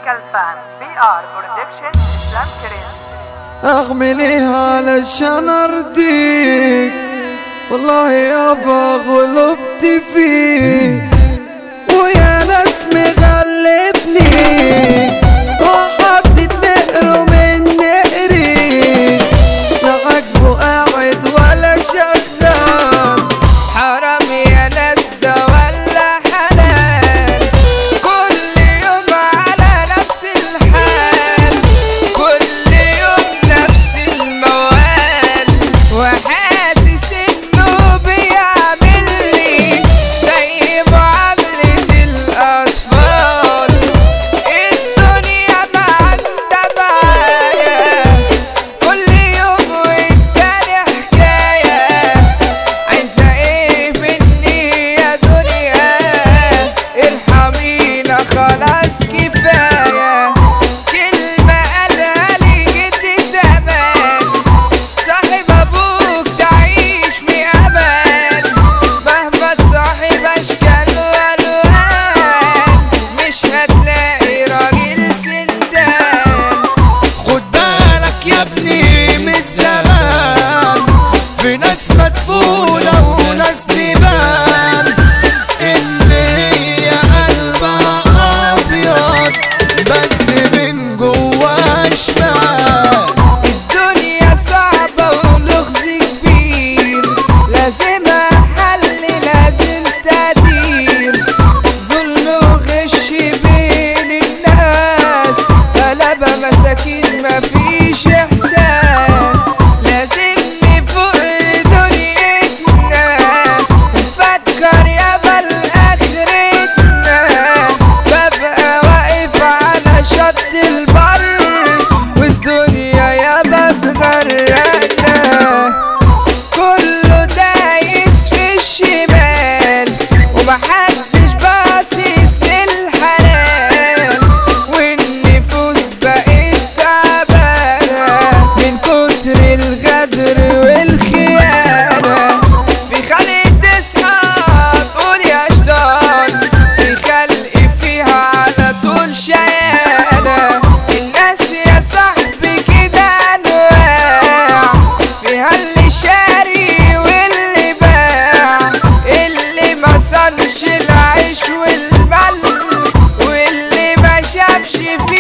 كالفان PR برودكشن اسلام كريم. اعمل ايه علشان ارضيك؟ والله يابا غلبت فيك ويا ناس مغلبني وحطت نقره من نقري، لا عاجبه قاعد ولا شغال. حرام يا ناس ده ولا حلال، كل يوم على نفس الحال، كل يوم نفس الموال، وحاسس انه بيعملني زي معاملة الاطفال. الدنيا ما عندها معايا، كل يوم والتاني حكاية. عايزة ايه مني يا دنيا؟ ارحمينا خلاص كفاية. كلمة قالها لي جدي زمان، صاحب ابوك تعيش في امان، مهما تصاحب اشكال والوان مش هتلاقي راجل سندان. خد بالك يا ابني من الزمان، في ناس مدفونة وناس تبان اللي هي قلبها ابيض بس من جوا شمال. الدنيا صعبة ولغز كبير، لازمها حل لازم تدير. ظلم وغش بين الناس، غلبة مساكين مفيش احساس. لازم نفوق دنيتنا، نفكر يابا لاخرتنا. ببقى واقف على شط البر والدنيا يابا تغرقنا، كله دايس في الشمال ومحدش باصص للحلال. والنفوس بقت تعبانة من كتر الغدر والخيانة. في خلق تصحى تقول يا شيطان، في خلق فيها على طول شيانة. الناس يا صاحبي كده انواع، فيها اللي شاري واللي باع، اللي ما صنش العيش والمل واللي ما شافش